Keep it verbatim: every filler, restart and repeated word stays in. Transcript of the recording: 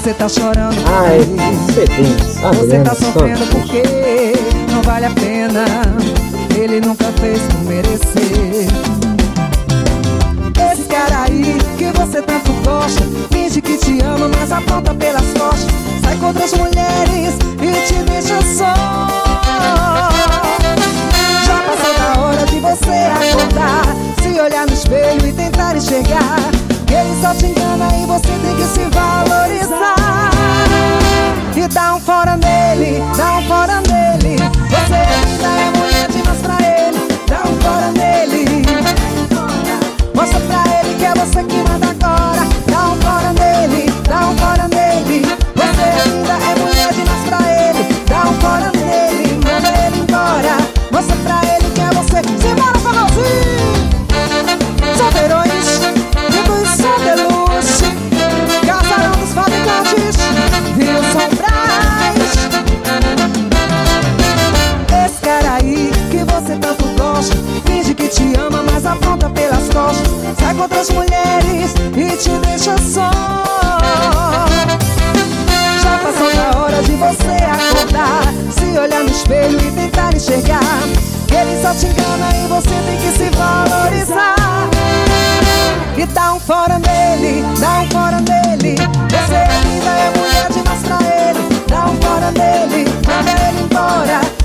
Você tá chorando Ai, porque você tá sofrendo porque não vale a pena. Ele nunca fez por merecer. Esse cara aí que você tanto gosta finge que te ama, mas aponta pelas costas. Sai com outras mulheres e te deixa só. Já passou da hora de você acordar, se olhar no espelho e tentar enxergar que ele só te engana e você tem que se valorizar. E dá um fora nele, dá um fora nele. Você ainda é mulher demais pra ele. Dá um fora nele. Mostra pra ele que é você que manda agora. Dá um fora nele, dá um fora nele. Você ainda é mulher demais pra ele. Dá um fora nele, manda ele embora. Mostra pra ele que é você. Simbora, famosinho! Solteirões, ricos são de luxo. Casarão dos fabricantes, Wilson Braz. Esse cara aí que você tanto gosta finge que te ama, mas aponta pelas costas. Sai com outras mulheres e te deixa só. Já passou da hora de você acordar, se olhar no espelho e tentar enxergar que ele só te engana e você tem que se valorizar. E dá um fora nele, dá um fora nele. Você ainda é mulher demais pra ele. Dá um fora nele, manda ele embora.